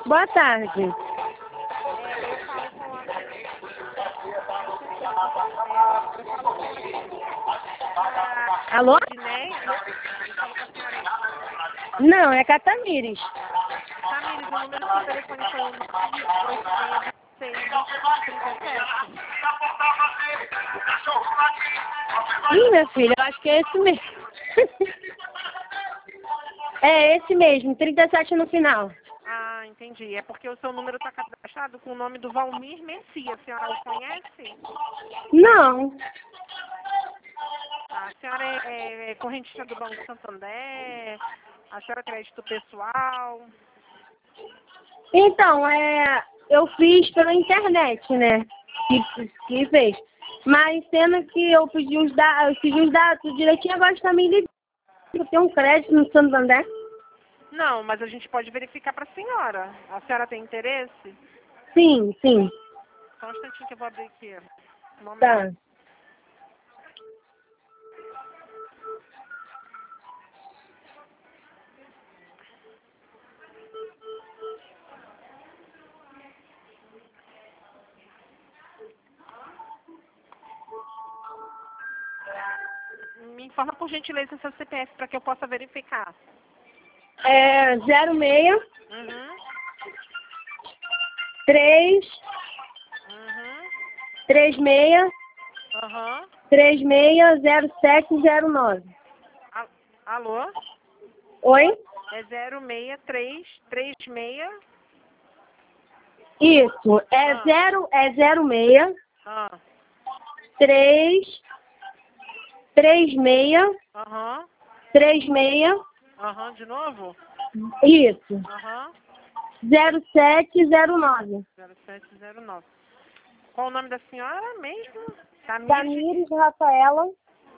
Boa tarde. Eu falo com a... Eu falo com a... Alô? Edneia. Eu falo com a senhora Não, é Catamires. Tamires, o número do seu telefone foi o 98626-37. Ih, minha filha, eu acho que é esse mesmo. É esse mesmo, 37 no final. Ah, entendi. É porque o seu número está cadastrado com o nome do Valmir Messias. A senhora o conhece? Não. A senhora é correntista do Banco Santander? A senhora é crédito pessoal? Então, eu fiz pela internet, né? Que fez. Mas sendo que eu pedi os dados, eu pedi os dados direitinho, agora está me ligando. Eu tenho um crédito no Santander. Não, mas a gente pode verificar para a senhora. A senhora tem interesse? Sim, sim. Só um instantinho que eu vou abrir aqui. Um momento. Tá. Me informa por gentileza o seu CPF para que eu possa verificar. É 06 Uhum. 3 Uhum. 36 Aham. 360709. Alô? Oi? É 06336. Isso. É Ah. 06 Ah. 3 36 Aham. 36. Aham. De novo? Isso. Aham. 0709. 0709. Qual o nome da senhora mesmo? Tamires. Tamires Rafaela.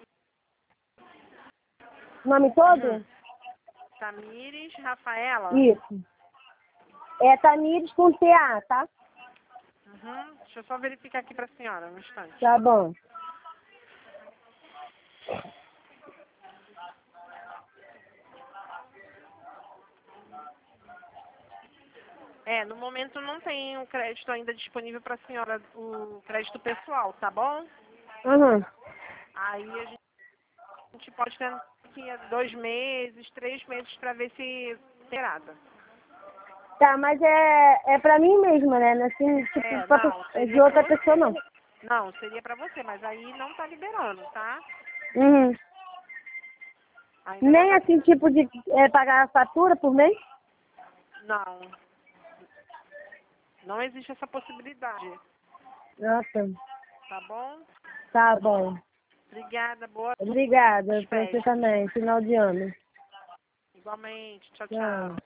Nome todo? Tamires Rafaela. Isso. É Tamires com TA, tá? Uhum. Deixa eu só verificar aqui para a senhora, um instante. Tá bom. No momento não tem o crédito ainda disponível para a senhora, o crédito pessoal, tá bom? Uhum. Aí a gente pode ter aqui 2 meses, 3 meses para ver se terada. Tá, mas é pra mim mesma, né? Não é assim, tipo, Não, é de seria outra pra pessoa, você. não. Não, seria para você, mas aí não tá liberando, tá? Uhum. Ainda não Nem tá. assim, tipo, de pagar a fatura por mês? Não. Não existe essa possibilidade, Nossa. tá bom? Tá bom. Obrigada, boa Obrigada. Pra você festa. também. Final de ano. Igualmente. Tchau, Tchau. tchau.